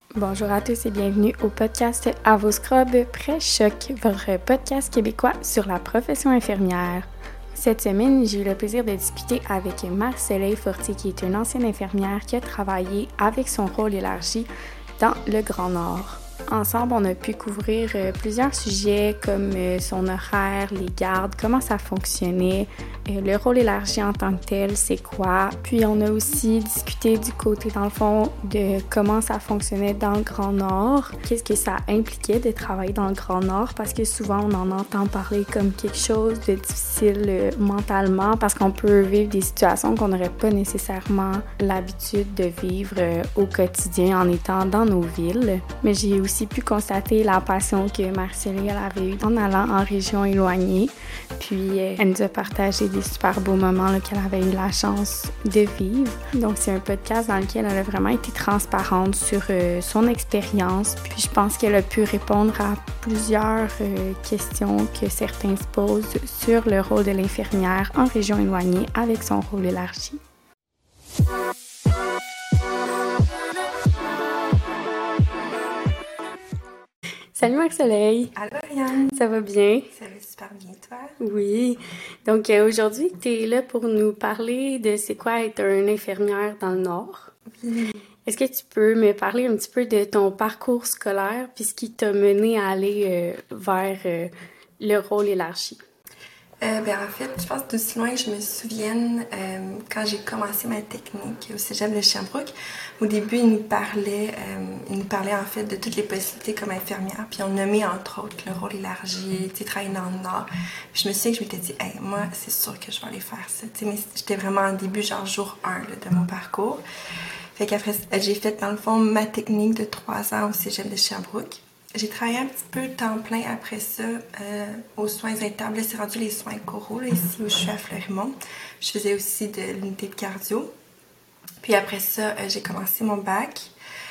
Bonjour à tous et bienvenue au podcast À vos scrubs pré-choc, votre podcast québécois sur la profession infirmière. Cette semaine, j'ai eu le plaisir de discuter avec Marie-Soleil Fortier, qui est une ancienne infirmière qui a travaillé avec son rôle élargi dans le Grand Nord. Ensemble, on a pu couvrir plusieurs sujets comme son horaire, les gardes, comment ça fonctionnait, le rôle élargi en tant que tel, c'est quoi. Puis on a aussi discuté du côté, dans le fond, de comment ça fonctionnait dans le Grand Nord, qu'est-ce que ça impliquait de travailler dans le Grand Nord, parce que souvent on en entend parler comme quelque chose de difficile mentalement, parce qu'on peut vivre des situations qu'on n'aurait pas nécessairement l'habitude de vivre au quotidien en étant dans nos villes. Mais j'ai aussi pu constater la passion que Marie-Soleil avait eue en allant en région éloignée. Puis elle nous a partagé des super beaux moments là, qu'elle avait eu la chance de vivre. Donc c'est un podcast dans lequel elle a vraiment été transparente sur son expérience. Puis je pense qu'elle a pu répondre à plusieurs questions que certains se posent sur le rôle de l'infirmière en région éloignée avec son rôle élargi. Salut Marie-Soleil! Allô Ariane! Ça va bien? Ça va super bien, toi? Oui. Donc aujourd'hui, tu es là pour nous parler de c'est quoi être une infirmière dans le Nord. Oui. Est-ce que tu peux me parler un petit peu de ton parcours scolaire puis ce qui t'a mené à aller vers le rôle élargi? En fait, je pense d'aussi loin que je me souvienne, quand j'ai commencé ma technique au cégep de Sherbrooke, au début, ils nous parlaient en fait de toutes les possibilités comme infirmière, puis on nommait entre autres le rôle élargi, tu sais, travailler dans le Nord. Puis je me souviens que je m'étais dit, hey, moi, c'est sûr que je vais aller faire ça. Tu sais, mais j'étais vraiment en début, genre jour 1 là, de mon parcours. Fait qu'après, j'ai fait dans le fond ma technique de 3 ans au cégep de Sherbrooke. J'ai travaillé un petit peu temps plein après ça aux soins intables. Là, c'est rendu les soins coraux, là, ici où je suis à Fleurimont. Je faisais aussi de l'unité de cardio. Puis après ça, j'ai commencé mon bac.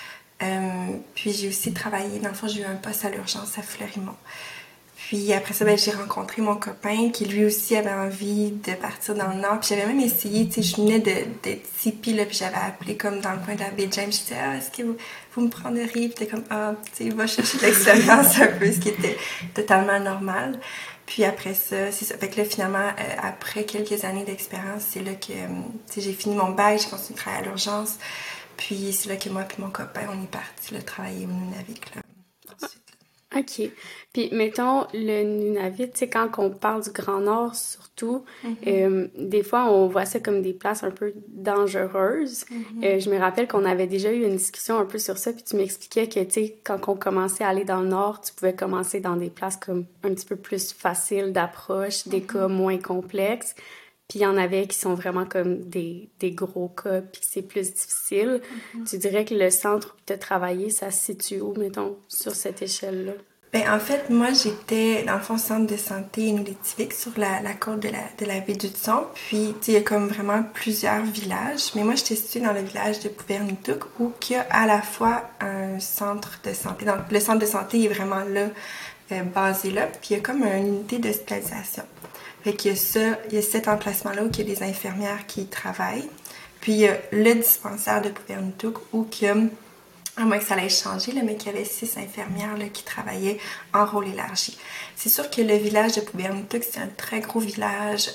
Puis j'ai aussi travaillé, dans le fond, j'ai eu un poste à l'urgence à Fleurimont. Puis après ça, j'ai rencontré mon copain qui lui aussi avait envie de partir dans le Nord. Puis j'avais même essayé, tu sais, je venais d'être Tipeee, là, puis j'avais appelé comme dans le coin de la baie James. Je disais, est-ce que vous me prendriez? Puis t'es comme, tu sais, va chercher de l'expérience un peu, ce qui était totalement normal. Puis après ça, c'est ça. Fait que là, finalement, après quelques années d'expérience, c'est là que, tu sais, j'ai fini mon bac, j'ai continué de travailler à l'urgence. Puis c'est là que moi puis mon copain, on est partis là, travailler au Nunavik, là, ensuite. OK. Puis, mettons, le Nunavut, tu sais, quand on parle du Grand Nord, surtout, des fois, on voit ça comme des places un peu dangereuses. Je me rappelle qu'on avait déjà eu une discussion un peu sur ça, puis tu m'expliquais que, tu sais, quand on commençait à aller dans le Nord, tu pouvais commencer dans des places comme un petit peu plus faciles d'approche, des cas moins complexes. Puis il y en avait qui sont vraiment comme des gros cas, puis c'est plus difficile. Tu dirais que le centre où tu as travaillé, ça se situe où, mettons, sur cette échelle-là? En fait, moi, j'étais dans le fond centre de santé Inuit-Étivique sur la côte de la baie du Thon. Puis, tu sais, il y a comme vraiment plusieurs villages. Mais moi, j'étais située dans le village de Pouvernitouk où il y a à la fois un centre de santé. Donc, le centre de santé est vraiment là, basé là. Puis, il y a comme une unité d'hospitalisation. Fait qu'il y a ça, il y a cet emplacement-là où il y a des infirmières qui y travaillent. Puis, il y a le dispensaire de Pouvernitouk où il y a, à moins que ça allait changer, là, mais qu'il y avait 6 infirmières là, qui travaillaient en rôle élargi. C'est sûr que le village de Pouvernitouk, c'est un très gros village.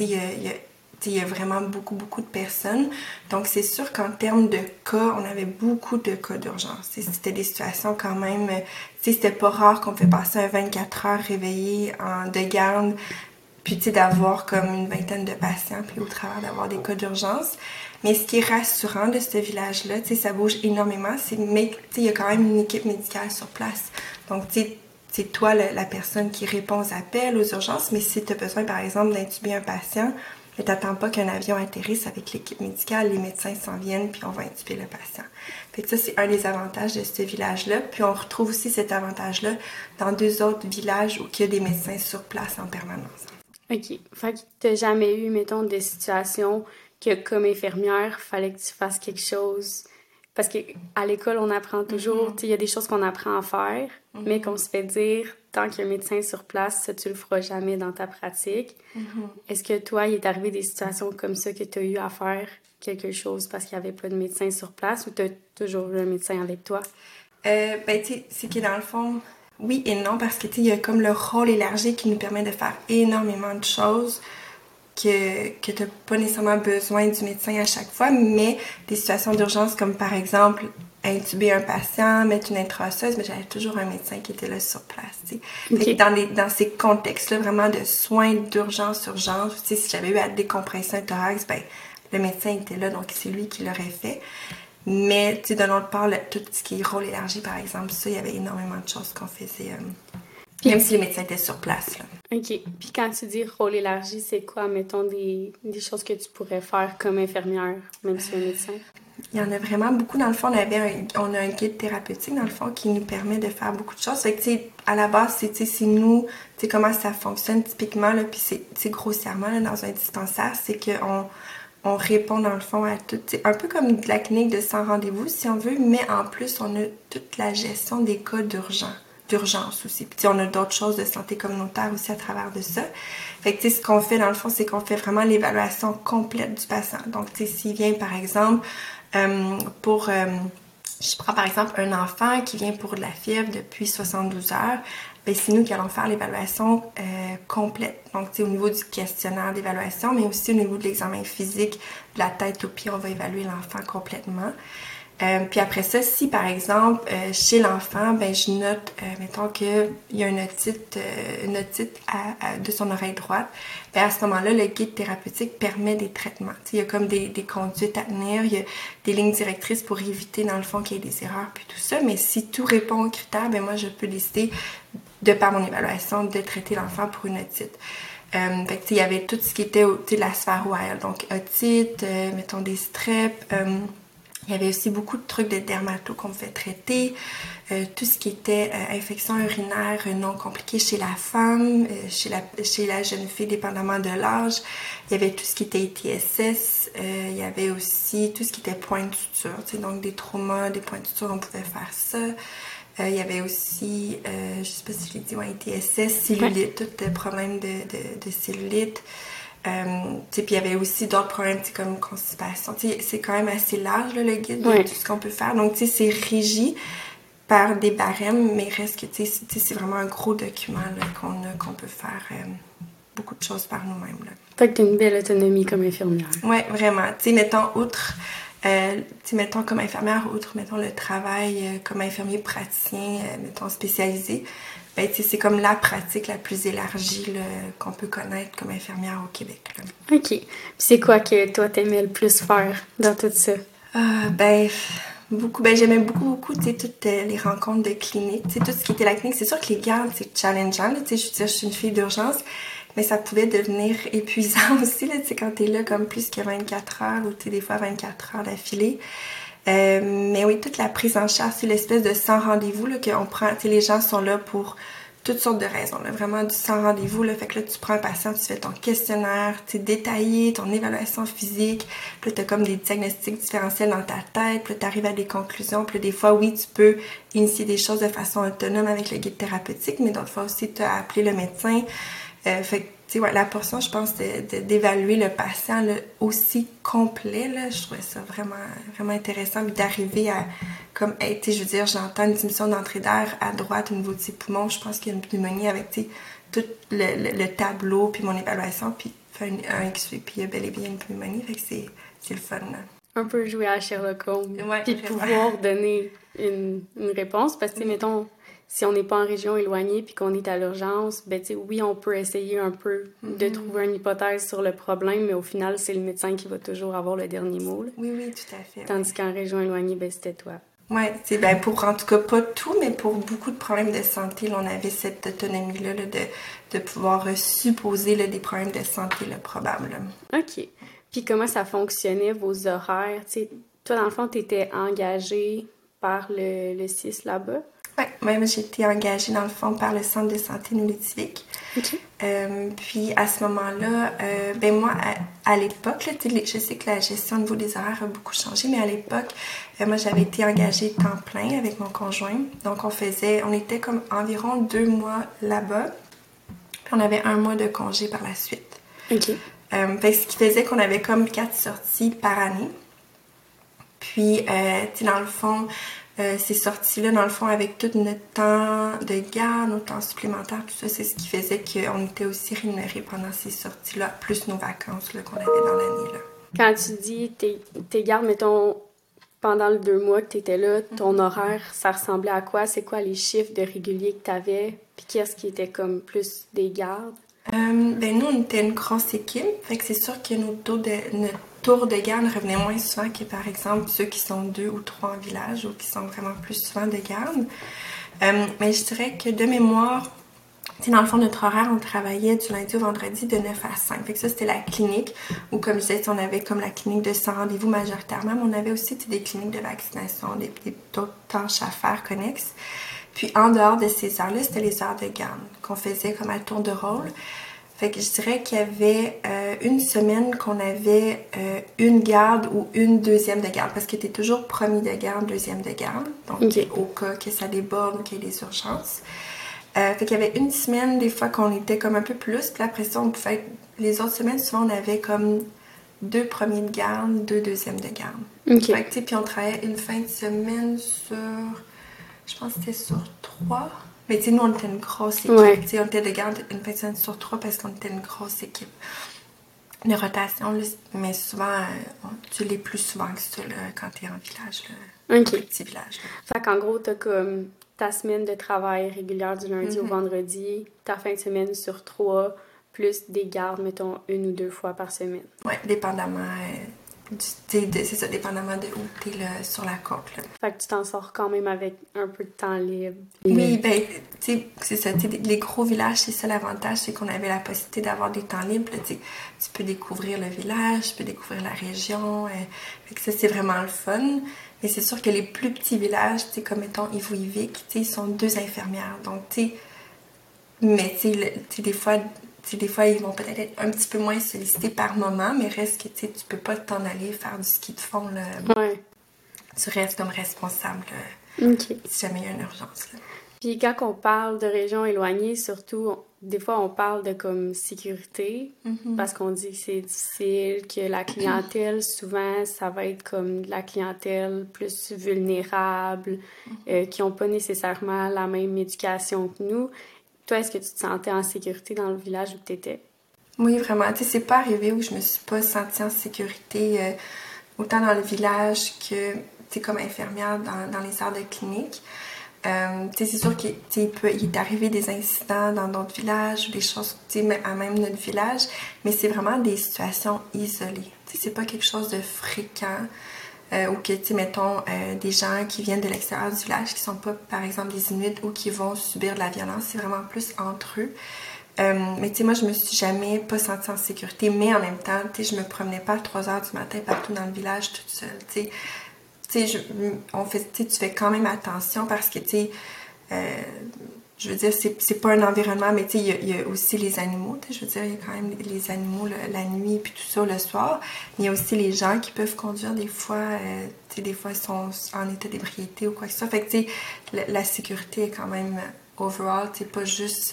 Il y a vraiment beaucoup, beaucoup de personnes. Donc, c'est sûr qu'en termes de cas, on avait beaucoup de cas d'urgence. C'était des situations quand même... C'était pas rare qu'on pouvait passer un 24 heures réveillé de garde, puis tu sais, d'avoir comme une vingtaine de patients, puis au travers d'avoir des cas d'urgence. Mais ce qui est rassurant de ce village-là, tu sais, ça bouge énormément, mais tu sais, il y a quand même une équipe médicale sur place. Donc, tu sais, c'est toi la personne qui répond aux appels, aux urgences, mais si tu as besoin, par exemple, d'intuber un patient, tu n'attends pas qu'un avion atterrisse avec l'équipe médicale, les médecins s'en viennent, puis on va intuber le patient. Fait que ça, c'est un des avantages de ce village-là. Puis on retrouve aussi cet avantage-là dans 2 autres villages où il y a des médecins sur place en permanence. OK. Fait que t'as jamais eu, mettons, des situations que, comme infirmière, fallait que tu fasses quelque chose. Parce qu'à l'école, on apprend toujours, tu sais, il y a des choses qu'on apprend à faire, mais qu'on se fait dire, tant qu'il y a un médecin sur place, ça, tu le feras jamais dans ta pratique. Est-ce que toi, il est arrivé des situations comme ça que tu as eu à faire quelque chose parce qu'il n'y avait pas de médecin sur place ou tu as toujours eu un médecin avec toi? Ben, tu sais, c'est que dans le fond, oui et non, parce que, tu sais, il y a comme le rôle élargi qui nous permet de faire énormément de choses que tu n'as pas nécessairement besoin du médecin à chaque fois, mais des situations d'urgence comme par exemple intuber un patient, mettre une intraosseuse, mais j'avais toujours un médecin qui était là sur place. T'sais. Fait que dans ces contextes-là, vraiment de soins d'urgence, urgence, si j'avais eu à décompresser un thorax, ben, le médecin était là, donc c'est lui qui l'aurait fait. Mais de notre part, tout ce qui est rôle élargi, par exemple, ça, il y avait énormément de choses qu'on faisait. Même si les médecins étaient sur place. Là. OK. Puis quand tu dis rôle élargi, c'est quoi, mettons, des choses que tu pourrais faire comme infirmière, même si tu es médecin? Il y en a vraiment beaucoup. Dans le fond, on a un guide thérapeutique, dans le fond, qui nous permet de faire beaucoup de choses. Fait que, tu sais, à la base, c'est nous, tu sais, comment ça fonctionne typiquement, là, puis c'est grossièrement, là, dans un dispensaire, c'est on répond, dans le fond, à tout. C'est un peu comme de la clinique de 100 rendez-vous, si on veut, mais en plus, on a toute la gestion des cas d'urgence aussi. Puis on a d'autres choses de santé communautaire aussi à travers de ça. Fait que, tu sais, ce qu'on fait, dans le fond, c'est qu'on fait vraiment l'évaluation complète du patient. Donc, tu sais, s'il vient, par exemple, je prends par exemple un enfant qui vient pour de la fièvre depuis 72 heures, bien, c'est nous qui allons faire l'évaluation complète. Donc, tu sais, au niveau du questionnaire d'évaluation, mais aussi au niveau de l'examen physique, de la tête aux pieds, on va évaluer l'enfant complètement. Puis après ça, si par exemple, chez l'enfant, ben je note, mettons qu'il y a une otite de son oreille droite, ben à ce moment-là, le guide thérapeutique permet des traitements. T'sais, il y a comme des conduites à tenir, il y a des lignes directrices pour éviter, dans le fond, qu'il y ait des erreurs, puis tout ça. Mais si tout répond aux critères, ben moi, je peux décider, de par mon évaluation, de traiter l'enfant pour une otite. Fait que, il y avait tout ce qui était de la sphère ORL, donc otite, mettons des streps, il y avait aussi beaucoup de trucs de dermato qu'on pouvait traiter, tout ce qui était infection urinaire non compliquée chez la femme, chez la jeune fille, dépendamment de l'âge. Il y avait tout ce qui était ITSS, il y avait aussi tout ce qui était point de suture, donc des traumas, des points de suture, on pouvait faire ça. Il y avait aussi, je sais pas si je l'ai dit, ITSS, cellulite, tout le problème de cellulite. Puis il y avait aussi d'autres problèmes comme constipation. C'est quand même assez large là, le guide de tout ce qu'on peut faire. Donc c'est régi par des barèmes, mais reste que c'est vraiment un gros document là, qu'on peut faire beaucoup de choses par nous-mêmes. Là. Fait que t'as une belle autonomie comme infirmière. Oui, vraiment. Mettons, mettons comme infirmière, outre mettons le travail comme infirmier praticien, mettons spécialisé, ben, c'est comme la pratique la plus élargie là, qu'on peut connaître comme infirmière au Québec. Là. OK. Puis c'est quoi que toi, t'aimais le plus faire dans tout ça? Beaucoup. Ben, j'aimais beaucoup, tu sais, toutes les rencontres de clinique. Tu sais, tout ce qui était la clinique. C'est sûr que les gardes, c'est challengeant. Tu sais, je suis une fille d'urgence, mais ça pouvait devenir épuisant aussi, là, tu sais, quand t'es là comme plus que 24 heures ou, tu sais, des fois 24 heures d'affilée. Mais oui, toute la prise en charge, c'est l'espèce de 100 rendez-vous là, qu'on prend. Tu sais, les gens sont là pour toutes sortes de raisons, là, vraiment du 100 rendez-vous. Là, fait que là, tu prends un patient, tu fais ton questionnaire, tu sais, détaillé, ton évaluation physique. Puis là, tu as comme des diagnostics différentiels dans ta tête. Puis là, tu arrives à des conclusions. Puis là, des fois, oui, tu peux initier des choses de façon autonome avec le guide thérapeutique, mais d'autres fois aussi, tu as appelé le médecin. Fait que, tu sais, ouais, la portion, je pense, d'évaluer le patient là, aussi complet, là, je trouvais ça vraiment, vraiment intéressant. Puis d'arriver à, comme, hey, tu sais, je veux dire, j'entends une diminution d'entrée d'air à droite au niveau de ses poumons. Je pense qu'il y a une pneumonie avec, tu sais, tout le tableau, puis mon évaluation, puis faire un X-ray, puis il y a bel et bien une pneumonie. Fait que c'est le fun, là. Un peu jouer à Sherlock Holmes. Ouais, puis pouvoir donner une réponse. Parce que, mettons, si on n'est pas en région éloignée puis qu'on est à l'urgence, ben, tu sais, oui, on peut essayer un peu de trouver une hypothèse sur le problème, mais au final, c'est le médecin qui va toujours avoir le dernier mot. Là. Oui, tout à fait. Tandis qu'en région éloignée, ben, c'était toi. Oui, ben pour, en tout cas, pas tout, mais pour beaucoup de problèmes de santé, là, on avait cette autonomie-là là, de pouvoir supposer là, des problèmes de santé là, probables. OK. Puis comment ça fonctionnait, vos horaires? T'sais, toi, dans le fond, tu étais engagée par le CIS là-bas? Oui, moi j'ai été engagée dans le fond par le Centre de santé Noulitivik. OK. Puis à ce moment-là, ben moi, à l'époque, là, je sais que la gestion au niveau des horaires a beaucoup changé, mais à l'époque, moi j'avais été engagée temps plein avec mon conjoint. Donc on était comme environ 2 mois là-bas, puis on avait 1 mois de congé par la suite. OK. Ce qui faisait qu'on avait comme 4 sorties par année. Puis, tu sais, dans le fond, ces sorties-là, dans le fond, avec tout notre temps de garde, notre temps supplémentaire, tout ça, c'est ce qui faisait qu'on était aussi rémunérés pendant ces sorties-là, plus nos vacances là, qu'on avait dans l'année. Là. Quand tu dis tes gardes, mettons, pendant les 2 mois que tu étais là, ton horaire, ça ressemblait à quoi? C'est quoi les chiffres de réguliers que tu avais? Puis qu'est-ce qui était comme plus des gardes? Ben nous, on était une grosse équipe, fait que c'est sûr que notre tour de garde revenait moins souvent que, par exemple, ceux qui sont 2 ou 3 en village ou qui sont vraiment plus souvent de garde. Mais je dirais que de mémoire, dans le fond, notre horaire, on travaillait du lundi au vendredi de 9 à 5. Fait que ça, c'était la clinique, où comme je disais, on avait comme la clinique de 100 rendez-vous majoritairement, mais on avait aussi des cliniques de vaccination, d'autres tâches à faire connexes. Puis en dehors de ces heures-là, c'était les heures de garde qu'on faisait comme à tour de rôle. Fait que je dirais qu'il y avait une semaine qu'on avait une garde ou une deuxième de garde, parce que tu es toujours premier de garde, deuxième de garde, donc au cas que ça déborde ou qu'il y ait des urgences. Fait qu'il y avait une semaine, des fois, qu'on était comme un peu plus, puis après ça, on pouvait être... Les autres semaines, souvent, on avait comme 2 premiers de garde, 2 deuxièmes de garde. Fait que, puis on travaillait une fin de semaine sur... Je pense que c'était sur 3. Mais tu sais, nous, on était une grosse équipe. Ouais. On était de garde une fin de semaine sur 3 parce qu'on était une grosse équipe. De rotation, là, mais souvent, tu l'es plus souvent que ça là, quand tu es en village, là, un petit village. Là. Fait qu'en gros, t'as comme ta semaine de travail régulière du lundi au vendredi, ta fin de semaine sur 3, plus des gardes, mettons, 1 ou 2 fois par semaine. Oui, dépendamment... c'est ça, dépendamment de où t'es là, sur la côte. Là. Fait que tu t'en sors quand même avec un peu de temps libre. Oui, ben, tu sais, c'est ça. Les gros villages, c'est ça l'avantage, c'est qu'on avait la possibilité d'avoir des temps libres. Là, tu peux découvrir le village, tu peux découvrir la région. Fait que ça, c'est vraiment le fun. Mais c'est sûr que les plus petits villages, tu sais, comme mettons Ivo-Ivic, tu sais, ils sont 2 infirmières. Donc, tu sais, mais tu sais, des fois, ils vont peut-être être un petit peu moins sollicités par moment, mais reste que tu peux pas t'en aller faire du ski de fond. Là. Ouais. Tu restes comme responsable si jamais il y a une urgence. Là. Puis quand on parle de régions éloignées, surtout, des fois, on parle de comme sécurité, parce qu'on dit que c'est difficile, que la clientèle, souvent, ça va être comme de la clientèle plus vulnérable, qui n'ont pas nécessairement la même éducation que nous. Toi, est-ce que tu te sentais en sécurité dans le village où tu étais? Oui, vraiment. Tu sais, c'est pas arrivé où je me suis pas sentie en sécurité, autant dans le village que, tu sais, comme infirmière dans les heures de clinique. Tu sais, c'est sûr qu'il est arrivé des incidents dans d'autres villages ou des choses, tu sais, à même notre village, mais c'est vraiment des situations isolées. Tu sais, c'est pas quelque chose de fréquent. Ou que, tu sais, mettons, des gens qui viennent de l'extérieur du village, qui sont pas, par exemple, des Inuits ou qui vont subir de la violence, c'est vraiment plus entre eux. Mais tu sais, moi, je me suis jamais pas sentie en sécurité, mais en même temps, tu sais, je me promenais pas à 3 heures du matin partout dans le village toute seule, tu sais. Tu fais quand même attention parce que, tu sais, je veux dire, c'est pas un environnement, mais tu sais, il y a aussi les animaux, tu sais, je veux dire, il y a quand même les animaux la nuit puis tout ça le soir, mais il y a aussi les gens qui peuvent conduire des fois, tu sais, des fois ils sont en état d'ébriété ou quoi que ce soit, fait que tu sais, la sécurité est quand même overall, tu sais, pas juste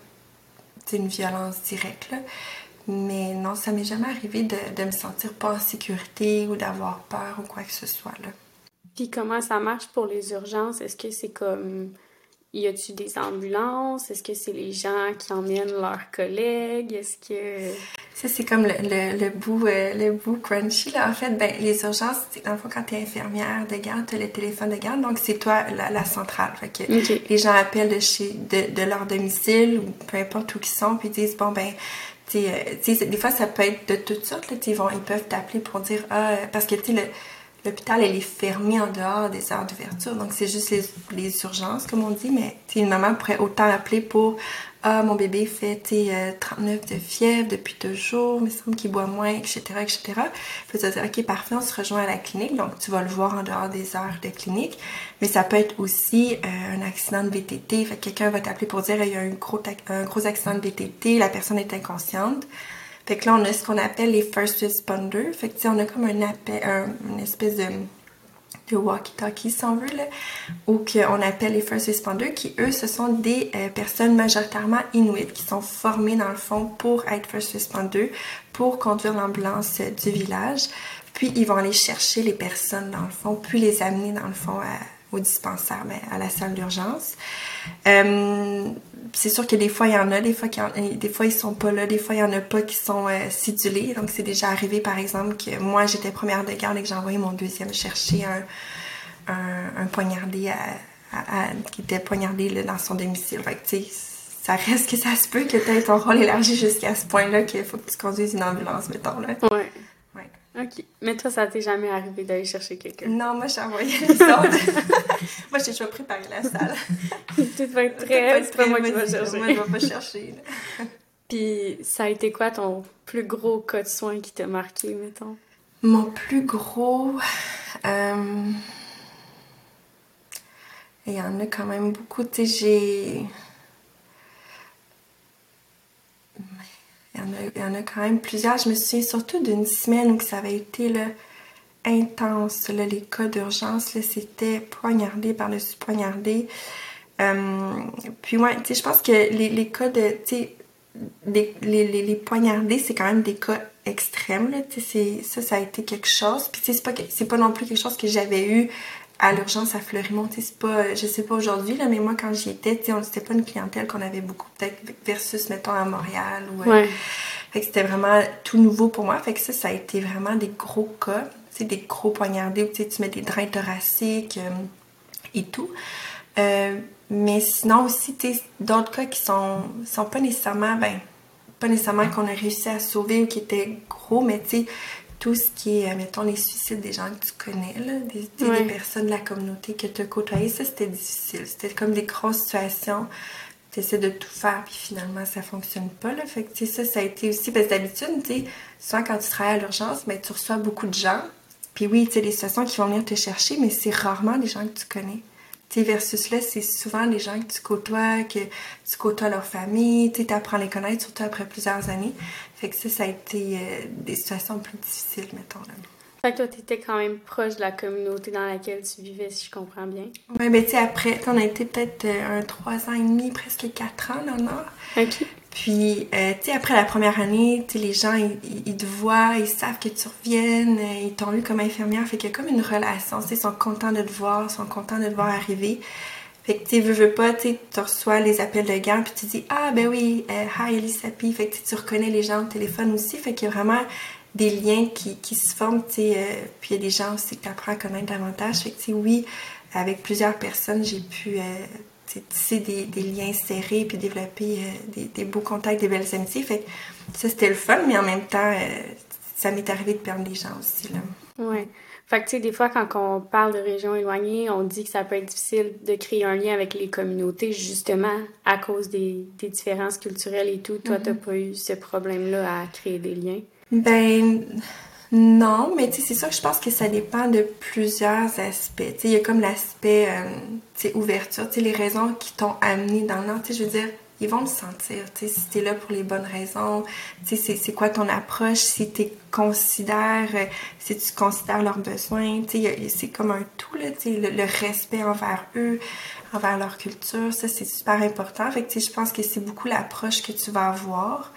une violence directe, là. Mais non, ça m'est jamais arrivé de me sentir pas en sécurité ou d'avoir peur ou quoi que ce soit, là. Puis comment ça marche pour les urgences? Est-ce que c'est comme... Y a-tu des ambulances? Est-ce que c'est les gens qui emmènent leurs collègues? Est-ce que... Ça, c'est comme le bout crunchy, là. En fait, ben, les urgences, dans le fond, quand t'es infirmière de garde, t'as le téléphone de garde, donc c'est toi la centrale. Fait que les gens appellent de leur domicile ou peu importe où ils sont, puis ils disent, bon, ben, tu sais, des fois, ça peut être de toutes sortes, là. Ils peuvent t'appeler pour dire, parce que, tu sais, l'hôpital, elle est fermée en dehors des heures d'ouverture, donc c'est juste les urgences, comme on dit, mais une maman pourrait autant appeler pour « Ah, mon bébé fait 39 de fièvre depuis 2 jours, il me semble qu'il boit moins, etc. etc. » Puis tu vas dire « Ok, parfait, on se rejoint à la clinique, donc tu vas le voir en dehors des heures de clinique. » Mais ça peut être aussi un accident de VTT, fait que quelqu'un va t'appeler pour dire « Il y a un gros accident de VTT, la personne est inconsciente. » Fait que là, on a ce qu'on appelle les first responders. Fait que, tu sais, on a comme une espèce de walkie-talkie, si on veut, là, ou qu'on appelle les first responders, qui, eux, ce sont des personnes majoritairement inuites, qui sont formées, dans le fond, pour être first responders, pour conduire l'ambulance du village. Puis, ils vont aller chercher les personnes, dans le fond, puis les amener, dans le fond, au dispensaire, à la salle d'urgence. C'est sûr que des fois, il y en a, des fois, ils sont pas là, des fois, il y en a pas qui sont sidulés. Donc, c'est déjà arrivé, par exemple, que moi, j'étais première de garde et que j'ai envoyé mon deuxième chercher un poignardé qui était poignardé là, dans son domicile. Fait que, tu sais, ça reste que ça se peut que t'aies ton rôle élargi jusqu'à ce point-là qu'il faut que tu conduises une ambulance, mettons, là. Ouais. OK. Mais toi, ça t'est jamais arrivé d'aller chercher quelqu'un? Non, moi, j'ai envoyé les autres. Moi, j'ai déjà préparé la salle. Tu vas être très... C'est pas moi qui vais chercher. Moi, je vais pas chercher, là. Puis, ça a été quoi ton plus gros cas de soins qui t'a marqué, mettons? Mon plus gros... Il y en a quand même beaucoup. Tu sais, Il y en a quand même plusieurs. Je me souviens surtout d'une semaine où ça avait été là, intense. Là, les cas d'urgence, là, c'était poignardé par-dessus poignardé. Puis ouais, tu sais, je pense que les cas de... Tu sais, les poignardés, c'est quand même des cas extrêmes. Là, tu sais, ça a été quelque chose. Puis tu sais, c'est pas non plus quelque chose que j'avais eu à l'urgence à Fleurimont. Tu sais, c'est pas... Je sais pas aujourd'hui, là, mais moi, quand j'y étais, tu sais, c'était pas une clientèle qu'on avait beaucoup, peut-être, versus, mettons, à Montréal. Ou, ouais. Fait que c'était vraiment tout nouveau pour moi. Fait que ça a été vraiment des gros cas. Tu sais, des gros poignardés où tu mets des drains thoraciques et tout. Mais sinon aussi, tu sais, d'autres cas qui sont pas nécessairement, pas nécessairement qu'on a réussi à sauver ou qui étaient gros, mais tu sais, tout ce qui est, mettons, les suicides des gens que tu connais, là, des personnes de la communauté que tu as côtoyées, ça, c'était difficile. C'était comme des grosses situations. Tu essaies de tout faire, puis finalement, ça fonctionne pas, là. Fait que, tu sais, ça a été aussi, parce que d'habitude, tu sais, souvent quand tu travailles à l'urgence, tu reçois beaucoup de gens. Puis oui, tu sais, des situations qui vont venir te chercher, mais c'est rarement des gens que tu connais. Tu sais, versus là, c'est souvent des gens que tu côtoies leur famille, tu apprends à les connaître, surtout après plusieurs années. Fait que ça a été des situations plus difficiles, mettons, là. Fait que toi, t'étais quand même proche de la communauté dans laquelle tu vivais, si je comprends bien. Oui, mais tu sais, après, on a été peut-être 3 ans et demi, presque 4 ans dans le Nord. OK. Puis, tu sais, après la première année, tu sais, les gens, ils te voient, ils savent que tu reviennes, ils t'ont eu comme infirmière. Fait qu'il y a comme une relation, tu sais, ils sont contents de te voir, ils sont contents de te voir arriver. Fait que, tu sais, veux pas, tu reçois les appels de garde, puis tu dis « Ah, ben oui, hi, Elisapi ». Fait que tu reconnais les gens au téléphone aussi. Fait qu'il y a vraiment des liens qui se forment, tu sais. Puis il y a des gens aussi que tu apprends à connaître davantage. Fait que, tu sais, oui, avec plusieurs personnes, j'ai pu... tisser des liens serrés puis développer des beaux contacts, des belles amitiés. Fait que ça, c'était le fun, mais en même temps, ça m'est arrivé de perdre des gens aussi, là. Ouais. Fait que, tu sais, des fois, quand on parle de régions éloignées, on dit que ça peut être difficile de créer un lien avec les communautés, justement, à cause des différences culturelles et tout. Toi, t'as pas eu ce problème-là à créer des liens? Ben... Non, mais tu sais, c'est sûr que je pense que ça dépend de plusieurs aspects. Tu sais, il y a comme l'aspect, tu sais, ouverture, tu sais, les raisons qui t'ont amené dans le Nord. Tu sais, je veux dire, ils vont le sentir, tu sais, si t'es là pour les bonnes raisons. Tu sais, c'est quoi ton approche, si tu considères leurs besoins. Tu sais, c'est comme un tout, là, tu sais, le respect envers eux, envers leur culture, ça, c'est super important. Fait que, tu sais, je pense que c'est beaucoup l'approche que tu vas avoir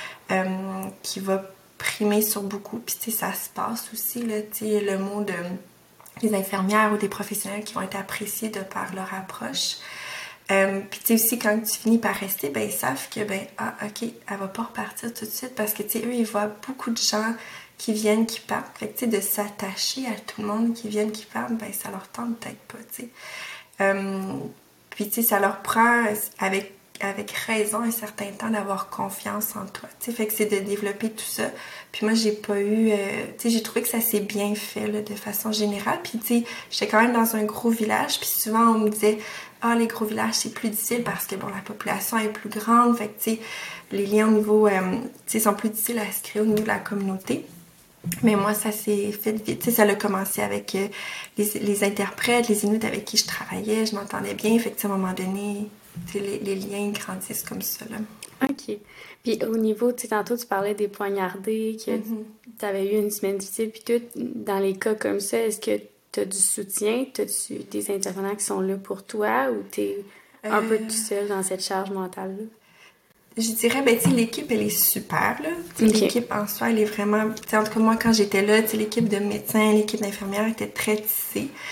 qui va primer sur beaucoup, puis tu sais, ça se passe aussi, là, tu sais, le mot des infirmières ou des professionnels qui vont être appréciés de par leur approche. Puis tu sais aussi, quand tu finis par rester, ben ils savent que, OK, elle va pas repartir tout de suite, parce que, tu sais, eux, ils voient beaucoup de gens qui viennent, qui partent. Fait que, tu sais, de s'attacher à tout le monde qui viennent, qui partent, ben ça leur tente peut-être pas, tu sais. Puis, tu sais, ça leur prend, avec raison un certain temps d'avoir confiance en toi. Tu sais, fait que c'est de développer tout ça. Puis moi, j'ai pas eu... tu sais, j'ai trouvé que ça s'est bien fait, là, de façon générale. Puis, tu sais, j'étais quand même dans un gros village. Puis souvent, on me disait « Ah, les gros villages, c'est plus difficile parce que, bon, la population est plus grande. » Fait que, tu sais, les liens au niveau... tu sais, sont plus difficiles à se créer au niveau de la communauté. Mais moi, ça s'est fait vite. Tu sais, ça a commencé avec les interprètes, les Inuits avec qui je travaillais. Je m'entendais bien. Fait que, à un moment donné... Les liens grandissent comme ça, là. OK. Puis au niveau, tu sais, tantôt, tu parlais des poignardés, que tu avais eu une semaine difficile, puis tout. Dans les cas comme ça, est-ce que tu as du soutien? T'as-tu des intervenants qui sont là pour toi ou tu es un peu tout seul dans cette charge mentale-là? Je dirais, ben, tu sais, l'équipe, elle est super, là. Okay. L'équipe en soi, elle est vraiment... Tu sais, en tout cas, moi, quand j'étais là, tu sais, l'équipe de médecins, l'équipe d'infirmières était très tissée.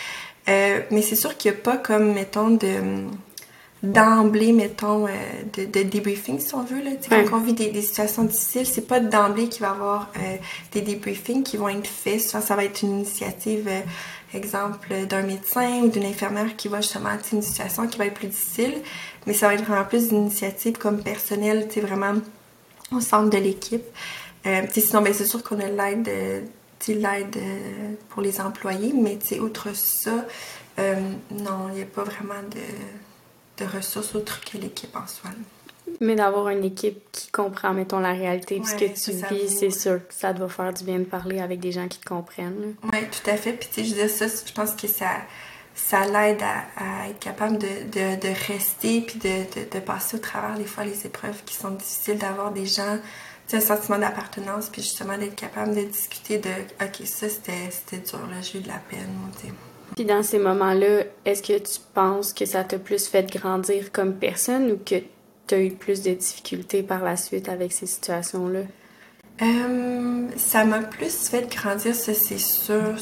Mais c'est sûr qu'il n'y a pas comme, mettons, d'emblée, mettons, de débriefing, si on veut. Là. Quand on vit des situations difficiles, c'est pas d'emblée qu'il va y avoir des débriefings qui vont être faits. Souvent, ça va être une initiative, exemple, d'un médecin ou d'une infirmière qui va justement une situation qui va être plus difficile. Mais ça va être vraiment plus d'initiatives comme personnelles, vraiment au centre de l'équipe. Sinon, ben, c'est sûr qu'on a l'aide pour les employés, mais outre ça, non, il n'y a pas vraiment de ressources autres que l'équipe en soi. Mais d'avoir une équipe qui comprend, mettons, la réalité de ce que tu vis, c'est sûr que ça doit faire du bien de parler avec des gens qui te comprennent. Oui, tout à fait. Puis, tu sais, je veux dire, ça, je pense que ça l'aide à être capable de rester puis de passer au travers, des fois, les épreuves qui sont difficiles, d'avoir des gens, un sentiment d'appartenance, puis justement d'être capable de discuter de « OK, ça, c'était dur, là, j'ai eu de la peine. » Puis dans ces moments-là, est-ce que tu penses que ça t'a plus fait grandir comme personne ou que tu as eu plus de difficultés par la suite avec ces situations-là? Ça m'a plus fait grandir, ça c'est sûr.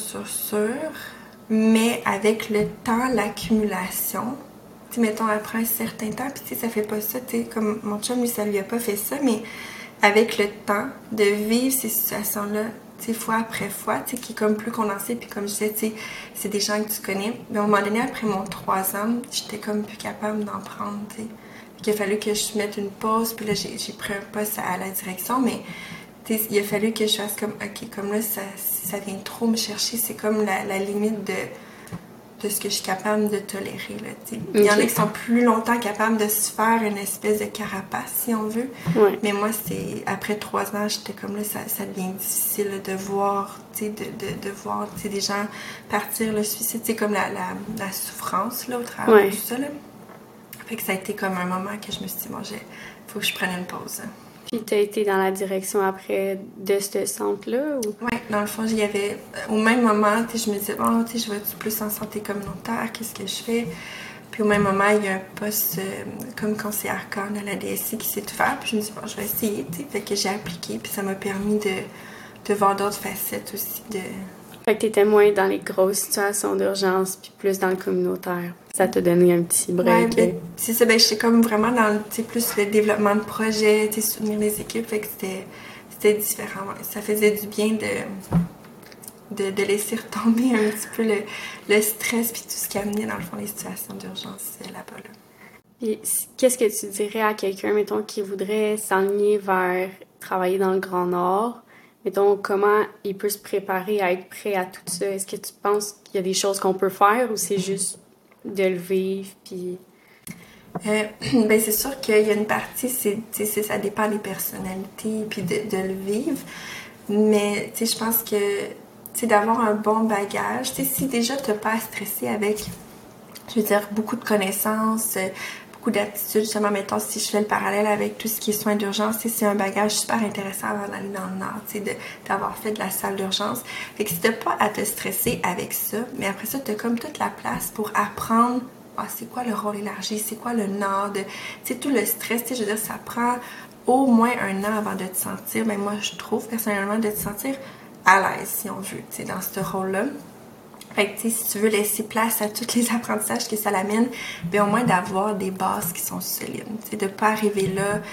Mais avec le temps, l'accumulation, tu sais, mettons, après un certain temps, puis tu sais, ça fait pas ça, tu sais, comme mon chum, lui, ça lui a pas fait ça, mais avec le temps, de vivre ces situations-là, tu sais, fois après fois, tu sais, qui est comme plus condensé, puis comme je disais, tu sais, c'est des gens que tu connais. Mais à un moment donné, après mon 3 ans, j'étais comme plus capable d'en prendre, tu sais. Il a fallu que je mette une pause, puis là, j'ai pris un poste à la direction, mais il a fallu que je fasse comme, OK, comme là, ça vient trop me chercher, c'est comme la limite de ce que je suis capable de tolérer. Là, okay. Il y en a qui sont plus longtemps capables de se faire une espèce de carapace, si on veut. Ouais. Mais moi, après 3 ans, j'étais comme là, ça devient difficile là, de voir, de voir des gens partir, le suicide, comme la souffrance là, au travers de tout ça. Là. Fait que ça a été comme un moment que je me suis dit, bon, faut que je prenne une pause. Puis tu as été dans la direction après de ce centre-là? Ou... Oui, dans le fond, il y avait, au même moment, je me disais, bon, je vais plus en santé communautaire, qu'est-ce que je fais? Puis au même moment, il y a un poste comme conseillère CAN à la DSI qui s'est ouvert. Puis je me dis, bon, je vais essayer, Fait que j'ai appliqué, puis ça m'a permis de voir d'autres facettes aussi de... Fait que t'étais moins dans les grosses situations d'urgence, puis plus dans le communautaire. Ça t'a donné un petit break. Ouais, c'est ça, j'étais comme vraiment dans plus le développement de projets, soutenir les équipes, fait que c'était différent. Ouais. Ça faisait du bien de laisser retomber un petit peu le stress puis tout ce qui amenait dans le fond les situations d'urgence là-bas. Là. Puis qu'est-ce que tu dirais à quelqu'un, mettons, qui voudrait s'enligner vers travailler dans le Grand Nord? Mettons, comment il peut se préparer à être prêt à tout ça? Est-ce que tu penses qu'il y a des choses qu'on peut faire ou c'est juste de le vivre? Puis... c'est sûr qu'il y a une partie, ça dépend des personnalités puis de le vivre. Mais je pense que d'avoir un bon bagage, si déjà tu n'as pas à stresser avec, je veux dire, beaucoup de connaissances, beaucoup d'aptitudes, justement, mettons, si je fais le parallèle avec tout ce qui est soins d'urgence, c'est un bagage super intéressant avant d'aller dans le Nord, d'avoir fait de la salle d'urgence. Fait que si t'as pas à te stresser avec ça, mais après ça, t'as comme toute la place pour apprendre, c'est quoi le rôle élargi, c'est quoi le Nord, tout le stress, je veux dire, ça prend au moins 1 an avant de te sentir, mais moi, je trouve, personnellement, de te sentir à l'aise, si on veut, dans ce rôle-là. Fait que, si tu veux laisser place à tous les apprentissages que ça l'amène, bien au moins d'avoir des bases qui sont solides. De ne pas arriver là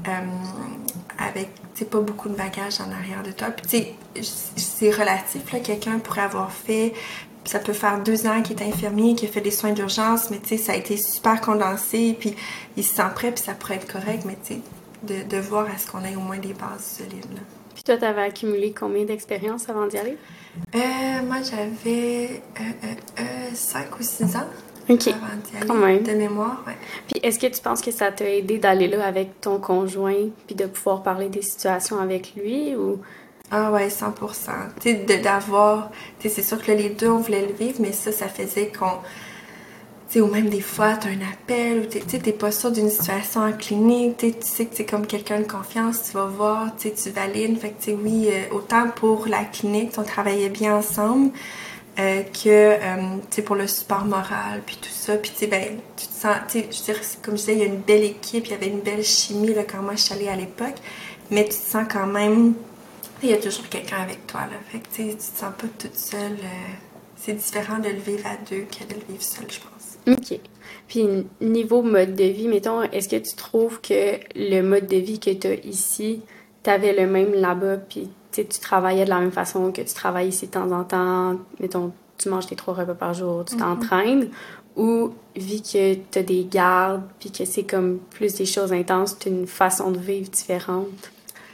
avec pas beaucoup de bagages en arrière de toi. Puis, c'est relatif. Là, quelqu'un pourrait avoir fait, ça peut faire 2 ans qu'il est infirmier, qu'il a fait des soins d'urgence, mais ça a été super condensé, puis il se sent prêt, puis ça pourrait être correct, mais de voir à ce qu'on ait au moins des bases solides. Là. Puis toi, t'avais accumulé combien d'expérience avant d'y aller? Moi, j'avais 5 ou 6 ans avant d'y aller, quand même. De mémoire. Ouais. Puis est-ce que tu penses que ça t'a aidé d'aller là avec ton conjoint puis de pouvoir parler des situations avec lui ou... Ah ouais, 100%. D'avoir... c'est sûr que là, les deux, on voulait le vivre, mais ça faisait qu'on... ou même des fois, t'as un appel, ou t'es pas sûr d'une situation en clinique, tu sais que c'est comme quelqu'un de confiance, tu vas voir, tu valides. Fait que, oui, autant pour la clinique, on travaillait bien ensemble, que, pour le support moral, puis tout ça. Puis, tu te sens, je veux dire, comme je disais, il y a une belle équipe, il y avait une belle chimie, là, quand moi, je suis allée à l'époque, mais tu te sens quand même, il y a toujours quelqu'un avec toi, là. Fait que, tu te sens pas toute seule, c'est différent de le vivre à deux que de le vivre seul, je pense. OK. Puis, niveau mode de vie, mettons, est-ce que tu trouves que le mode de vie que tu as ici, tu avais le même là-bas, puis tu travaillais de la même façon que tu travailles ici de temps en temps? Mettons, tu manges tes 3 repas par jour, tu t'entraînes, ou vu que tu as des gardes, puis que c'est comme plus des choses intenses, tu as une façon de vivre différente?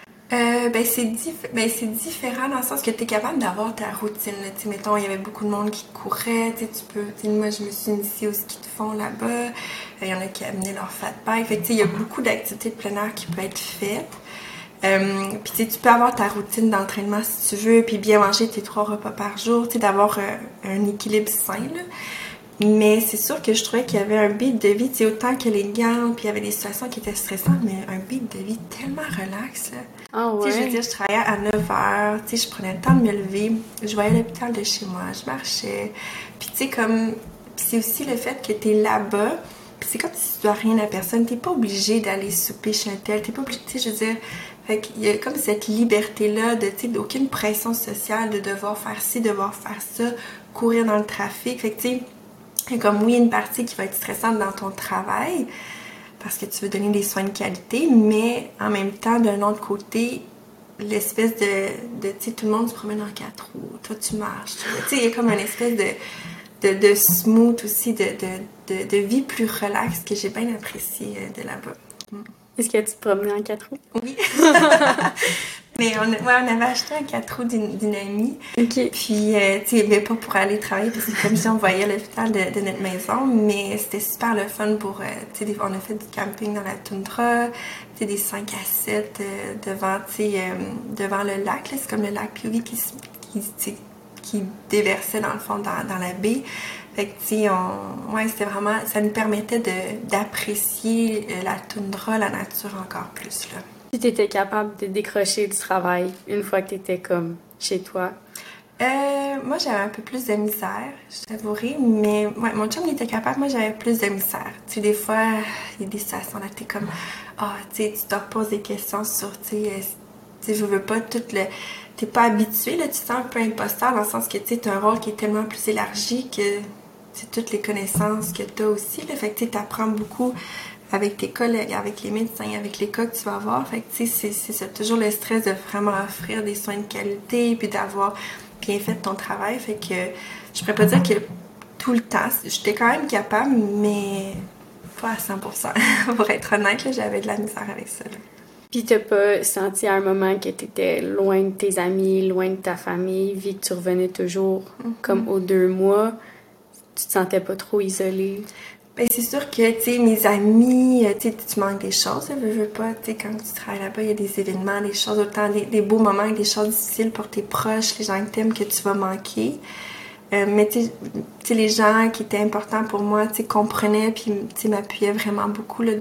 C'est différent dans le sens que tu es capable d'avoir ta routine. Là. Mettons, il y avait beaucoup de monde qui courait. Moi, je me suis initiée au ski de fond là-bas. Il y en a qui amenaient leur fat bike. Fait que, il y a beaucoup d'activités de plein air qui peuvent être faites. Puis tu peux avoir ta routine d'entraînement si tu veux, puis bien manger tes 3 repas par jour, d'avoir un équilibre sain. Là. Mais c'est sûr que je trouvais qu'il y avait un beat de vie, autant que les gants, puis il y avait des situations qui étaient stressantes, mais un beat de vie tellement relax. Là. Ah ouais? Je veux dire, je travaillais à 9h, je prenais le temps de me lever, je voyais l'hôpital de chez moi, je marchais. Puis c'est aussi le fait que t'es là-bas, puis c'est comme si tu dois rien à personne, t'es pas obligé d'aller souper chez un tel, t'es pas obligé, je veux dire, fait qu'il y a comme cette liberté-là d'aucune pression sociale de devoir faire ci, devoir faire ça, courir dans le trafic, fait que comme oui, une partie qui va être stressante dans ton travail, parce que tu veux donner des soins de qualité, mais en même temps, d'un autre côté, l'espèce de tout le monde se promène en 4 roues, toi tu marches, il y a comme une espèce de smooth aussi, de vie plus relaxe que j'ai bien apprécié de là-bas. Est-ce que tu te promenais en 4 roues? Oui. Mais on avait acheté un 4 roues d'une amie. OK. Puis, pas pour aller travailler, parce que comme si on voyait l'hôpital de notre maison, mais c'était super le fun pour, on a fait du camping dans la toundra, des 5 à 7 devant le lac, là, c'est comme le lac Piovi qui déversait dans le fond dans la baie. Fait que, c'était vraiment, ça nous permettait d'apprécier la toundra, la nature encore plus, là. Tu étais capable de décrocher du travail une fois que tu étais comme chez toi? Moi, j'avais un peu plus de misère, je t'avouerai, mais ouais, mon chum, il était capable, moi, j'avais plus de misère. Des fois, il y a des situations là, t'es comme, tu te reposes des questions sur, je veux pas tout le... T'es pas habitué, là, tu te sens un peu imposteur dans le sens que, t'as un rôle qui est tellement plus élargi que, toutes les connaissances que t'as aussi, là, fait que, t'apprends beaucoup avec tes collègues, avec les médecins, avec les cas que tu vas avoir. Fait que, c'est toujours le stress de vraiment offrir des soins de qualité puis d'avoir bien fait ton travail. Fait que je pourrais pas dire que tout le temps, j'étais quand même capable, mais pas à 100%. Pour être honnête, là, j'avais de la misère avec ça. Là. Puis t'as pas senti à un moment que t'étais loin de tes amis, loin de ta famille, vu que tu revenais toujours comme aux 2 mois, tu te sentais pas trop isolée? Ben, c'est sûr que, mes amis, tu manques des choses, je veux pas, quand tu travailles là-bas, il y a des événements, des choses, autant des beaux moments que des choses difficiles pour tes proches, les gens que t'aimes, que tu vas manquer. Mais, les gens qui étaient importants pour moi, comprenaient, puis, m'appuyaient vraiment beaucoup, là,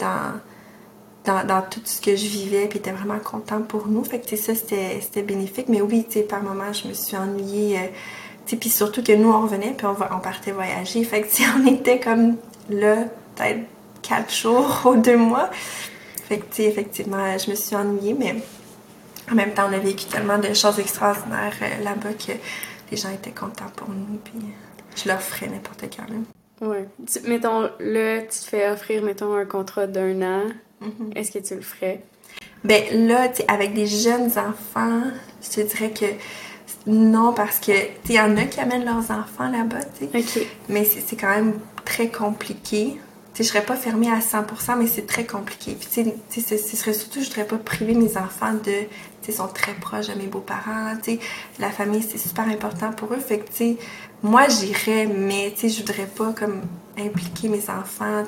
dans tout ce que je vivais, puis étaient vraiment contents pour nous. Fait que, ça, c'était bénéfique. Mais oui, par moments, je me suis ennuyée, puis surtout que nous, on revenait, puis on partait voyager. Fait que, on était comme là, peut-être 4 jours ou 2 mois. Fait que, effectivement, je me suis ennuyée, mais en même temps, on a vécu tellement de choses extraordinaires là-bas que les gens étaient contents pour nous, puis je leur ferais n'importe quand même. Ouais. Mettons, là, tu te fais offrir, mettons, un contrat d'1 an. Est-ce que tu le ferais? Ben là, avec des jeunes enfants, je te dirais que non, parce que, il y en a qui amènent leurs enfants là-bas, OK. Mais c'est quand même très compliqué. Je serais pas fermée à 100%, mais c'est très compliqué. Puis, ce serait surtout, je voudrais pas priver mes enfants de... Ils sont très proches de mes beaux-parents. La famille, c'est super important pour eux. Fait que, moi, j'irais, mais, je voudrais pas, comme, impliquer mes enfants,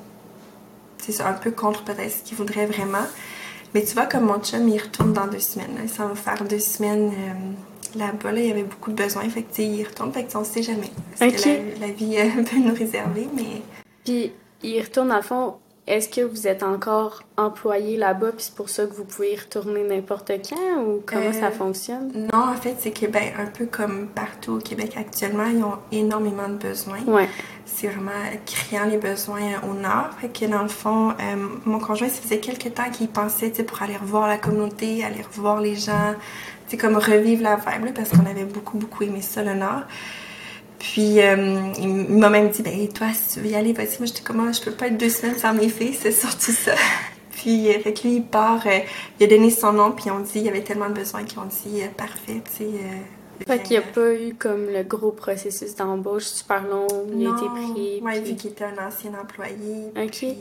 c'est un peu contre, peut-être, ce qu'ils voudraient vraiment. Mais tu vois, comme mon chum, il retourne dans 2 semaines. Là. Ça va faire 2 semaines... Là-bas, là, il y avait beaucoup de besoins, fait que, il retourne, fait que, on sait jamais. Parce que la vie peut nous réserver, mais... Puis, il retourne, dans le fond, est-ce que vous êtes encore employé là-bas, puis c'est pour ça que vous pouvez y retourner n'importe quand, ou comment ça fonctionne? Non, en fait, c'est que, un peu comme partout au Québec actuellement, ils ont énormément de besoins. Ouais. C'est vraiment criant, les besoins au nord. Fait que, dans le fond, mon conjoint, ça faisait quelques temps qu'il pensait, pour aller revoir la communauté, aller revoir les gens... C'est comme revivre la vibe, là, parce qu'on avait beaucoup, beaucoup aimé ça, le Nord. Puis, il m'a même dit, ben, toi, si tu veux y aller, vas-y. Moi, j'étais comment, je peux pas être 2 semaines sans mes filles, c'est surtout ça. Puis, fait que lui, il part, il a donné son nom, puis on dit, il y avait tellement de besoins qu'ils ont dit, parfait, tu sais. Fait qu'il n'y a pas eu comme le gros processus d'embauche super long, il a été pris. Ouais, puis... vu qu'il était un ancien employé. OK.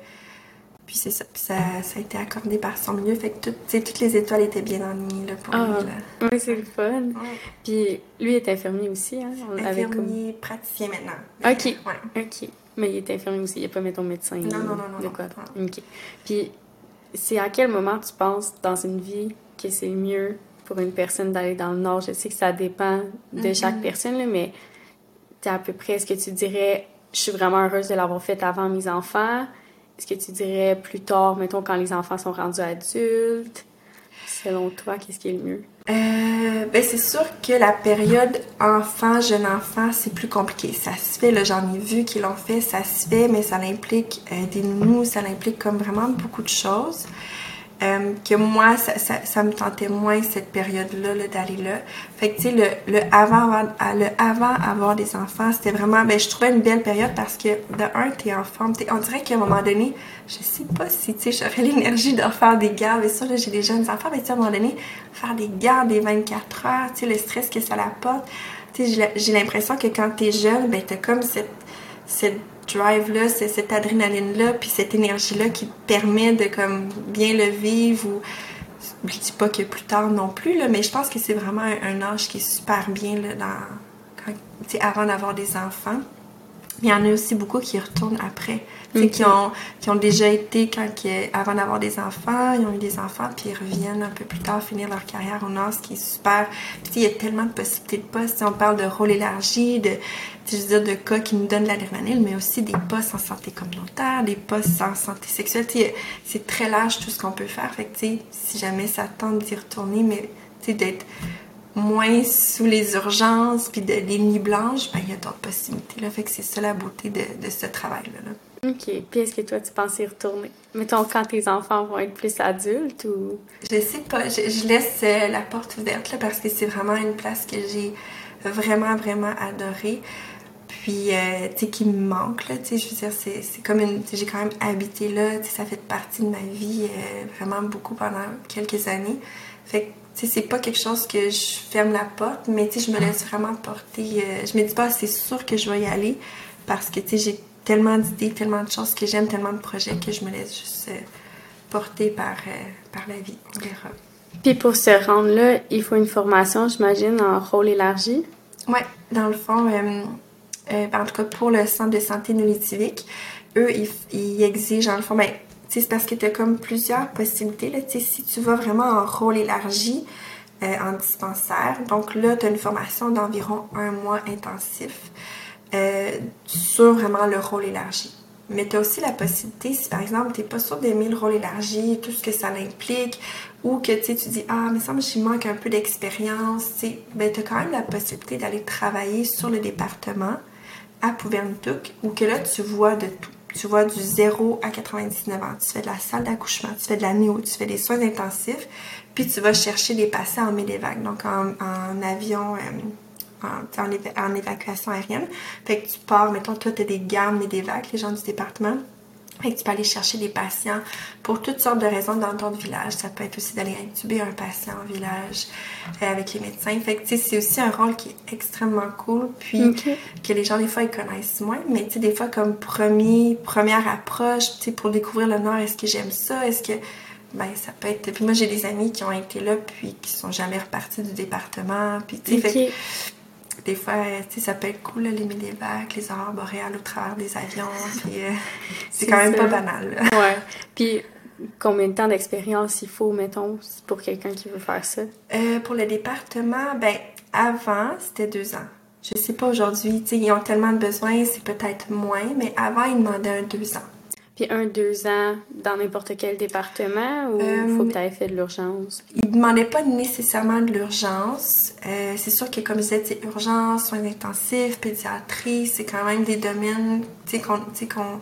Puis c'est ça. Puis ça a été accordé par son milieu. Fait que toutes les étoiles étaient bien alignées là, pour lui. Là. Oui, c'est le fun. Ouais. Puis lui est infirmier aussi, hein? Infirmier, praticien maintenant. OK. Ouais. OK. Mais il est infirmier aussi. Il n'y a pas, mettons, médecin. Non. De quoi? Non. OK. Puis c'est à quel moment tu penses dans une vie que c'est mieux pour une personne d'aller dans le Nord? Je sais que ça dépend de chaque personne, là, mais t'es à peu près, est-ce que tu dirais, je suis vraiment heureuse de l'avoir fait avant mes enfants? Est-ce que tu dirais plus tard, mettons, quand les enfants sont rendus adultes? Selon toi, qu'est-ce qui est le mieux? Ben c'est sûr que la période enfant, jeune enfant, c'est plus compliqué. Ça se fait, là, j'en ai vu qui l'ont fait, ça se fait, mais ça implique des nounous, ça implique comme vraiment beaucoup de choses. Que moi, ça me tentait moins cette période-là là, d'aller là. Fait que, tu sais, le avant avoir des enfants, c'était vraiment, ben, je trouvais une belle période parce que, de un, t'es en forme. On dirait qu'à un moment donné, je sais pas si, tu sais, j'aurais l'énergie de refaire des gardes. Et ça, là, j'ai des jeunes enfants, mais tu sais, à un moment donné, faire des gardes des 24 heures, tu sais, le stress que ça apporte. Tu sais, j'ai l'impression que quand t'es jeune, ben, t'as comme cette drive-là, c'est cette adrénaline-là, puis cette énergie-là qui te permet de comme bien le vivre ou je dis pas que plus tard non plus, là, mais je pense que c'est vraiment un âge qui est super bien là, avant d'avoir des enfants. Mais il y en a aussi beaucoup qui retournent après. Qui ont déjà été avant d'avoir des enfants, ils ont eu des enfants, puis ils reviennent un peu plus tard finir leur carrière au Nord, ce qui est super. Puis il y a tellement de possibilités de postes. On parle de rôle élargi, de cas qui nous donnent de l'adrénaline, mais aussi des postes en santé communautaire, des postes en santé sexuelle. C'est très large tout ce qu'on peut faire. Fait que si jamais ça tente d'y retourner, mais d'être moins sous les urgences puis des nuits blanches, ben il y a d'autres possibilités. Là. Fait que c'est ça la beauté de ce travail-là. Là. OK. Puis est-ce que toi, tu penses y retourner? Mettons, quand tes enfants vont être plus adultes ou... Je sais pas. Je laisse la porte ouverte là, parce que c'est vraiment une place que j'ai vraiment, vraiment adorée. Puis, tu sais, qui me manque, là, tu sais, je veux dire, c'est comme j'ai quand même habité là, tu sais, ça fait partie de ma vie vraiment beaucoup pendant quelques années. Fait que, tu sais, c'est pas quelque chose que je ferme la porte, mais tu sais, je me laisse vraiment porter. Je me dis pas, c'est sûr que je vais y aller, parce que, tu sais, j'ai tellement d'idées, tellement de choses que j'aime, tellement de projets que je me laisse juste porter par la vie. On verra. Puis pour se rendre là, il faut une formation, j'imagine, en rôle élargi? Ouais, dans le fond... en tout cas, pour le centre de santé Nolitivic, eux, ils exigent, en le fond, ben, c'est parce que tu as comme plusieurs possibilités. Là, si tu vas vraiment en rôle élargi, en dispensaire, donc là, tu as une formation d'environ 1 mois intensif sur vraiment le rôle élargi. Mais tu as aussi la possibilité, si par exemple, tu n'es pas sûr d'aimer le rôle élargi, tout ce que ça implique, ou que tu dis, ah, mais ça me j'y manque un peu d'expérience, ben, tu as quand même la possibilité d'aller travailler sur le département à Pouvernitouk, où que là, tu vois de tout. Tu vois du 0 à 99 ans. Tu fais de la salle d'accouchement, tu fais de la néo, tu fais des soins intensifs, puis tu vas chercher des patients en Medevac, donc en avion, en évacuation aérienne. Fait que tu pars, mettons, toi, tu as des gardes Medevac, les gens du département. Fait que tu peux aller chercher des patients pour toutes sortes de raisons dans ton village. Ça peut être aussi d'aller intuber un patient au village avec les médecins. Fait que, tu sais, c'est aussi un rôle qui est extrêmement cool, puis que les gens, des fois, ils connaissent moins. Mais, tu sais, des fois, comme première approche, tu sais, pour découvrir le Nord, est-ce que j'aime ça? Est-ce que... Ben, ça peut être... Puis moi, j'ai des amis qui ont été là, puis qui sont jamais repartis du département. Puis, tu sais, fait que... Des fois, tu sais, ça peut être cool, là, les Medevac, les aurores boréales au travers des avions, puis c'est quand même pas banal. Là. Ouais. Puis, combien de temps d'expérience il faut, mettons, pour quelqu'un qui veut faire ça? Pour le département, ben, avant, c'était 2 ans. Je sais pas aujourd'hui, tu sais, ils ont tellement de besoins, c'est peut-être moins, mais avant, ils demandaient 2 ans. Puis 2 ans dans n'importe quel département ou il faut que tu aies fait de l'urgence? Ils ne demandaient pas nécessairement de l'urgence. C'est sûr que, comme je disais, c'est urgence, soins intensifs, pédiatrie, c'est quand même des domaines qu'on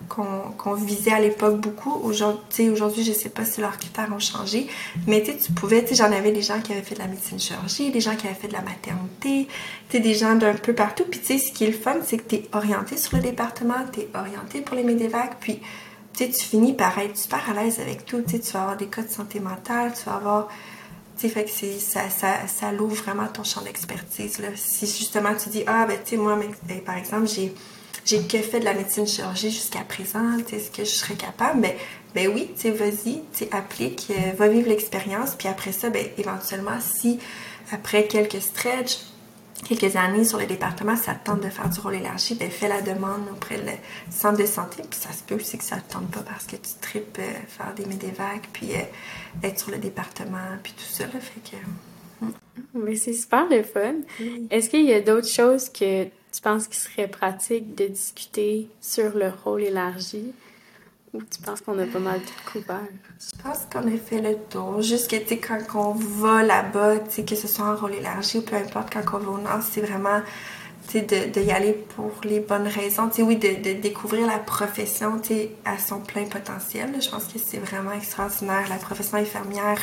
qu'on visait à l'époque beaucoup. Aujourd'hui, je sais pas si leurs critères ont changé, mais tu pouvais, j'en avais des gens qui avaient fait de la médecine chirurgie, des gens qui avaient fait de la maternité, des gens d'un peu partout. Puis ce qui est le fun, c'est que tu es orienté sur le département, tu es orienté pour les MEDEVAC, puis tu finis par être super à l'aise avec tout. Tu vas avoir des cas de santé mentale, tu vas avoir... fait que ça l'ouvre vraiment ton champ d'expertise. Là. Si justement tu dis, moi, par exemple, j'ai que fait de la médecine chirurgie jusqu'à présent, est-ce que je serais capable? Ben oui, vas-y, applique, va vivre l'expérience, puis après ça, éventuellement, si après quelques stretches, quelques années sur le département, ça te tente de faire du rôle élargi, fais la demande auprès du centre de santé, puis ça se peut aussi que ça te tente pas parce que tu tripes faire des MEDEVAC, puis être sur le département, puis tout ça, là, fait que... Mais c'est super le fun. Oui. Est-ce qu'il y a d'autres choses que tu penses qu'il serait pratique de discuter sur le rôle élargi? Ou tu penses qu'on a pas mal tout couvert? Je pense qu'on a fait le tour. Juste que, quand on va là-bas, que ce soit en rôle élargi ou peu importe, quand on va au Nord, c'est vraiment, de y aller pour les bonnes raisons. Oui, de découvrir la profession, à son plein potentiel. Je pense que c'est vraiment extraordinaire, la profession infirmière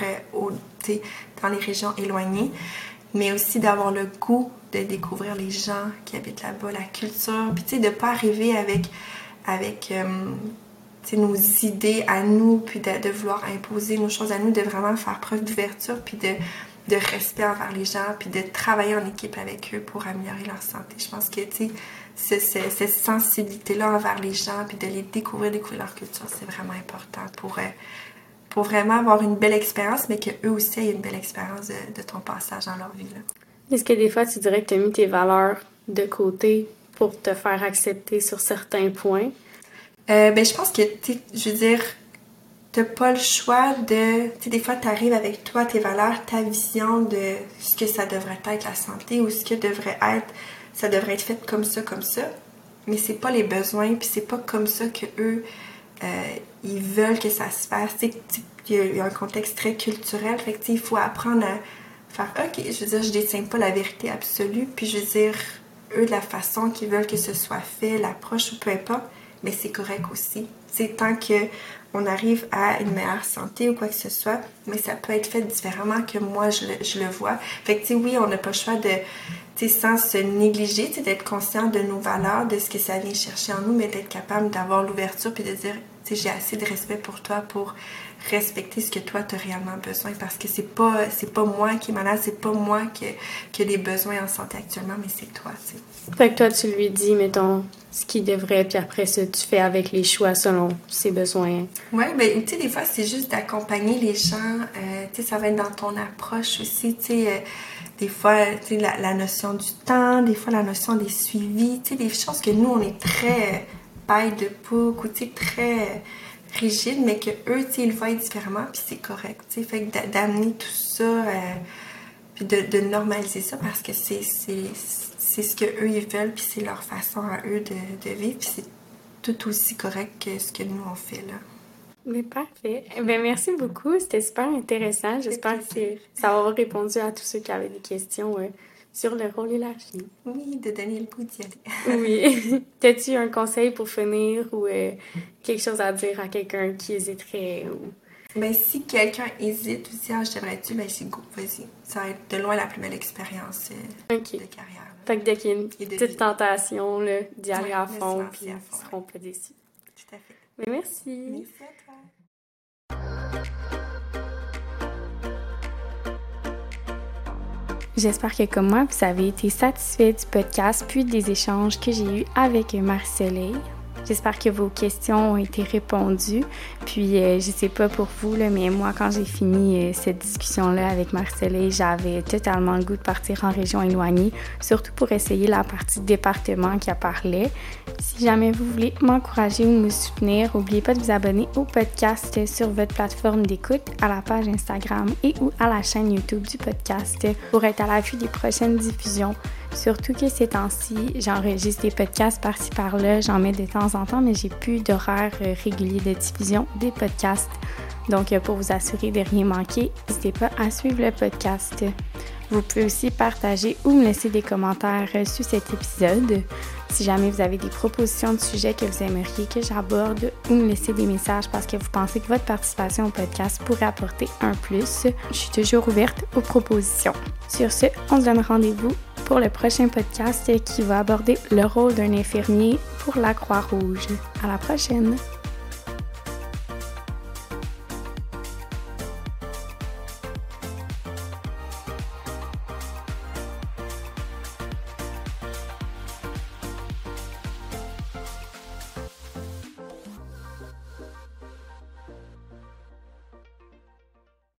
dans les régions éloignées. Mais aussi d'avoir le goût de découvrir les gens qui habitent là-bas, la culture. Puis, de ne pas arriver avec nos idées à nous, puis de vouloir imposer nos choses à nous, de vraiment faire preuve d'ouverture, puis de respect envers les gens, puis de travailler en équipe avec eux pour améliorer leur santé. Je pense que, cette sensibilité-là envers les gens, puis de les découvrir leur culture, c'est vraiment important pour vraiment avoir une belle expérience, mais qu'eux aussi aient une belle expérience de ton passage dans leur vie. Là. Est-ce que des fois, tu dirais que tu as mis tes valeurs de côté pour te faire accepter sur certains points? Je pense que, je veux dire, t'as pas le choix de... des fois, t'arrives avec toi, tes valeurs, ta vision de ce que ça devrait être la santé ou ce que ça devrait être fait comme ça, mais c'est pas les besoins, puis c'est pas comme ça que eux ils veulent que ça se fasse. Il y a un contexte très culturel, fait que il faut apprendre à faire, ok, je veux dire, je détiens pas la vérité absolue, puis je veux dire, eux, de la façon qu'ils veulent que ce soit fait, l'approche ou peu importe, mais c'est correct aussi. C'est tant qu'on arrive à une meilleure santé ou quoi que ce soit, mais ça peut être fait différemment que moi, je le vois. Fait que, oui, on n'a pas le choix de, sans se négliger, d'être conscient de nos valeurs, de ce que ça vient chercher en nous, mais d'être capable d'avoir l'ouverture puis de dire, j'ai assez de respect pour toi pour respecter ce que toi, tu as réellement besoin, parce que c'est pas moi qui est malade, c'est pas moi qui a des besoins en santé actuellement, mais c'est toi, t'sais. Fait que toi, tu lui dis, mettons, ce qu'il devrait, puis après ça, tu fais avec les choix selon ses besoins. Oui, des fois, c'est juste d'accompagner les gens, ça va être dans ton approche aussi, des fois, la notion du temps, des fois, la notion des suivis, des choses que nous, on est très by the book, ou très rigide, mais que eux, ils le voient différemment, puis c'est correct, fait que d'amener tout ça, puis de normaliser ça, parce que c'est ce qu'eux, ils veulent, puis c'est leur façon à eux de vivre, puis c'est tout aussi correct que ce que nous, on fait, là. Mais parfait. Merci beaucoup, c'était super intéressant. J'espère que ça va avoir répondu à tous ceux qui avaient des questions sur le rôle élargi. Oui, de donner le goût d'y aller. Oui. T'as-tu un conseil pour finir ou quelque chose à dire à quelqu'un qui hésiterait? Si quelqu'un hésite aussi, je devrais-tu, c'est go, vas-y. Ça va être de loin la plus belle expérience de carrière. Là. Fait que dès qu'il y a une petite tentation là, d'y aller à fond, puis ils ne seront pas déçus. Tout à fait. Mais merci. Merci à toi. J'espère que comme moi, vous avez été satisfait du podcast puis des échanges que j'ai eus avec Marie-Soleil. J'espère que vos questions ont été répondues. Puis, je sais pas pour vous, là, mais moi, quand j'ai fini cette discussion-là avec Marie-Soleil, j'avais totalement le goût de partir en région éloignée, surtout pour essayer la partie département qui a parlé. Si jamais vous voulez m'encourager ou me soutenir, n'oubliez pas de vous abonner au podcast sur votre plateforme d'écoute, à la page Instagram et ou à la chaîne YouTube du podcast pour être à l'affût des prochaines diffusions. Surtout que ces temps-ci, j'enregistre des podcasts par-ci par-là, j'en mets de temps en temps, mais j'ai plus d'horaire régulier de diffusion des podcasts. Donc, pour vous assurer de rien manquer, n'hésitez pas à suivre le podcast. Vous pouvez aussi partager ou me laisser des commentaires sur cet épisode. Si jamais vous avez des propositions de sujets que vous aimeriez que j'aborde ou me laisser des messages parce que vous pensez que votre participation au podcast pourrait apporter un plus, je suis toujours ouverte aux propositions. Sur ce, on se donne rendez-vous pour le prochain podcast qui va aborder le rôle d'un infirmier pour la Croix-Rouge. À la prochaine!